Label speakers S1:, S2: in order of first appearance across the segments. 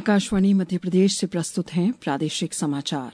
S1: आकाशवाणी मध्य प्रदेश से प्रस्तुत हैं प्रादेशिक समाचार।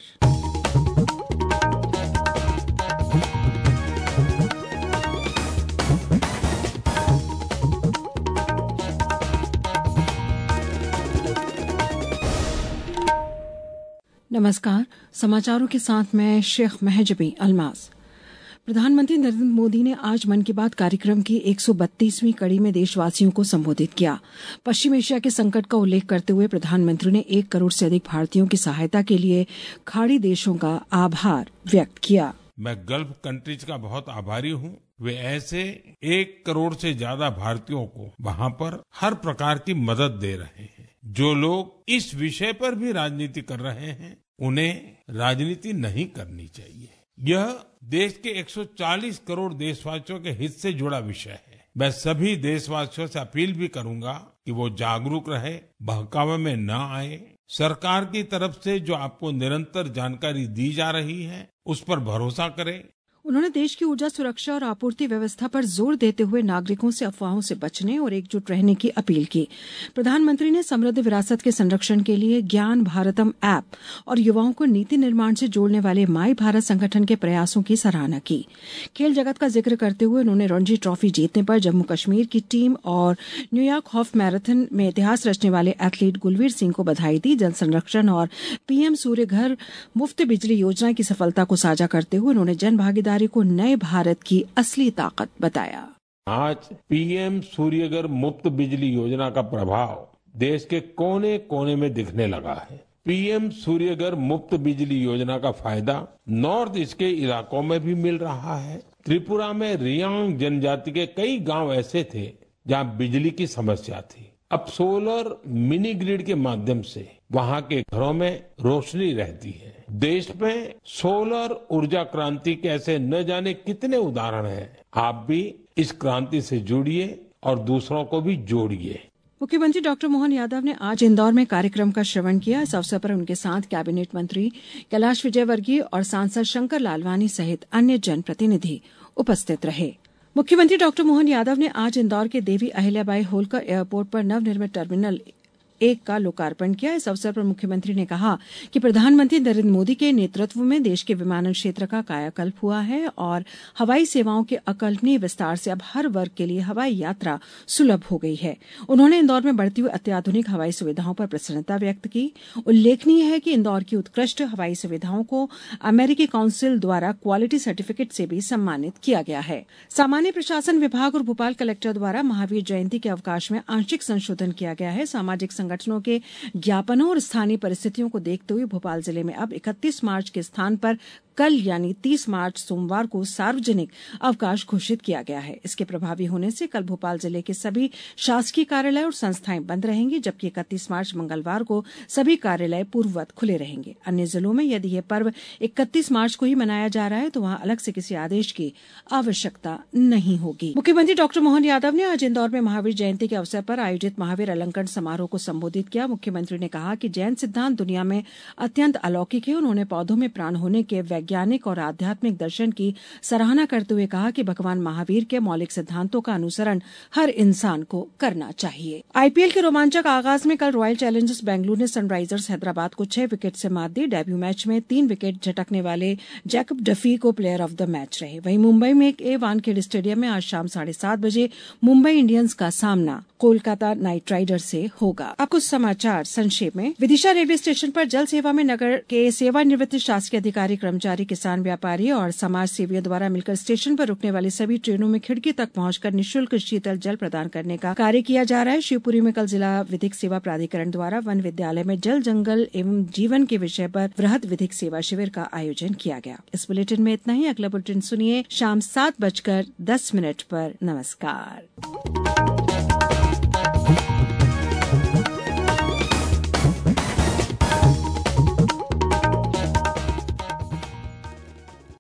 S1: नमस्कार, समाचारों के साथ मैं शेख महजबी अल्मास। प्रधानमंत्री नरेंद्र मोदी ने आज मन की बात कार्यक्रम की 132वीं कड़ी में देशवासियों को संबोधित किया। पश्चिम एशिया के संकट का उल्लेख करते हुए प्रधानमंत्री ने 1 करोड़ से अधिक भारतीयों की सहायता के लिए खाड़ी देशों का आभार व्यक्त किया।
S2: मैं गल्फ कंट्रीज का बहुत आभारी हूँ। वे ऐसे 1 करोड़ से ज्यादा भारतीयों को वहाँ पर हर प्रकार की मदद दे रहे हैं। जो लोग इस विषय पर भी राजनीति कर रहे हैं, उन्हें राजनीति नहीं करनी चाहिए। यह देश के 140 करोड़ देशवासियों के हित से जुड़ा विषय है। मैं सभी देशवासियों से अपील भी करूंगा कि वो जागरूक रहे, बहकावे में न आए। सरकार की तरफ से जो आपको निरंतर जानकारी दी जा रही है, उस पर भरोसा करें।
S1: उन्होंने देश की ऊर्जा सुरक्षा और आपूर्ति व्यवस्था पर जोर देते हुए नागरिकों से अफवाहों से बचने और एकजुट रहने की अपील की। प्रधानमंत्री ने समृद्ध विरासत के संरक्षण के लिए ज्ञान भारतम ऐप और युवाओं को नीति निर्माण से जोड़ने वाले माई भारत संगठन के प्रयासों की सराहना की। खेल जगत का जिक्र करते हुए उन्होंने रणजी ट्रॉफी जीतने पर जम्मू कश्मीर की टीम और न्यूयॉर्क हाफ मैराथन में इतिहास रचने वाले एथलीट गुलवीर सिंह को बधाई दी। जल संरक्षण और पीएम सूर्य घर मुफ्त बिजली योजना की सफलता को साझा करते हुए उन्होंने जन भागीदारी को नए भारत की असली ताकत बताया।
S2: आज पीएम सूर्यघर मुफ्त बिजली योजना का प्रभाव देश के कोने कोने में दिखने लगा है। पीएम सूर्यघर मुफ्त बिजली योजना का फायदा नॉर्थ ईस्ट के इलाकों में भी मिल रहा है। त्रिपुरा में रियांग जनजाति के कई गांव ऐसे थे जहां बिजली की समस्या थी। अब सोलर मिनी ग्रिड के माध्यम से वहां के घरों में रोशनी रहती है। देश में सोलर ऊर्जा क्रांति के ऐसे न जाने कितने उदाहरण हैं। आप भी इस क्रांति से जुड़िए और दूसरों को भी जोड़िए।
S1: मुख्यमंत्री डॉक्टर मोहन यादव ने आज इंदौर में कार्यक्रम का श्रवण किया। इस अवसर पर उनके साथ कैबिनेट मंत्री कैलाश विजयवर्गीय और सांसद शंकर लालवानी सहित अन्य जनप्रतिनिधि उपस्थित रहे। मुख्यमंत्री डॉक्टर मोहन यादव ने आज इंदौर के देवी अहिल्याबाई होलकर एयरपोर्ट पर नवनिर्मित टर्मिनल 1 का लोकार्पण किया। इस अवसर पर मुख्यमंत्री ने कहा कि प्रधानमंत्री नरेंद्र मोदी के नेतृत्व में देश के विमानन क्षेत्र का कायाकल्प हुआ है और हवाई सेवाओं के अकल्पनीय विस्तार से अब हर वर्ग के लिए हवाई यात्रा सुलभ हो गई है। उन्होंने इंदौर में बढ़ती हुई अत्याधुनिक हवाई सुविधाओं पर प्रसन्नता व्यक्त की। उल्लेखनीय है कि इंदौर की उत्कृष्ट हवाई सुविधाओं को अमेरिकी काउंसिल द्वारा क्वालिटी सर्टिफिकेट से भी सम्मानित किया गया है। सामान्य प्रशासन विभाग और भोपाल कलेक्टर द्वारा महावीर जयंती के अवकाश में आंशिक संशोधन किया गया है। सामाजिक संगठनों के ज्ञापनों और स्थानीय परिस्थितियों को देखते हुए भोपाल जिले में अब 31 मार्च के स्थान पर कल यानी 30 मार्च सोमवार को सार्वजनिक अवकाश घोषित किया गया है। इसके प्रभावी होने से कल भोपाल जिले के सभी शासकीय कार्यालय और संस्थाएं बंद रहेंगी, जबकि 31 मार्च मंगलवार को सभी कार्यालय पूर्ववत खुले रहेंगे। अन्य जिलों में यदि यह पर्व 31 मार्च को ही मनाया जा रहा है तो वहां अलग से किसी आदेश की आवश्यकता नहीं होगी। मुख्यमंत्री डॉक्टर मोहन यादव ने आज इंदौर में महावीर जयंती के अवसर पर आयोजित महावीर अलंकरण समारोह को संबोधित किया। मुख्यमंत्री ने कहा कि जैन सिद्धांत दुनिया में अत्यंत अलौकिक है। उन्होंने पौधों में प्राण होने के वैज्ञानिक और आध्यात्मिक दर्शन की सराहना करते हुए कहा कि भगवान महावीर के मौलिक सिद्धांतों का अनुसरण हर इंसान को करना चाहिए। आईपीएल के रोमांचक आगाज में कल रॉयल चैलेंजर्स बेंगलुरु ने सनराइजर्स हैदराबाद को 6 विकेट से मात दी। डेब्यू मैच में 3 विकेट झटकने वाले जैकब डफी को प्लेयर ऑफ द मैच रहे। वहीं मुंबई में एक वानखेड़े स्टेडियम में आज शाम 7:30 बजे मुंबई इंडियंस का सामना कोलकाता नाइट राइडर्स से होगा। अब कुछ समाचार संक्षेप में। विदिशा रेलवे स्टेशन पर जल सेवा में नगर के सेवानिवृत्त शासकीय अधिकारी, कर्मचारी, किसान, व्यापारी और समाज सेवियों द्वारा मिलकर स्टेशन पर रुकने वाली सभी ट्रेनों में खिड़की तक पहुंचकर निःशुल्क शीतल जल प्रदान करने का कार्य किया जा रहा है। शिवपुरी में कल जिला विधिक सेवा प्राधिकरण द्वारा वन विद्यालय में जल, जंगल एवं जीवन के विषय पर वृहद विधिक सेवा शिविर का आयोजन किया गया। इस बुलेटिन में इतना ही। अगला बुलेटिन सुनिए शाम 7:10 पर। नमस्कार।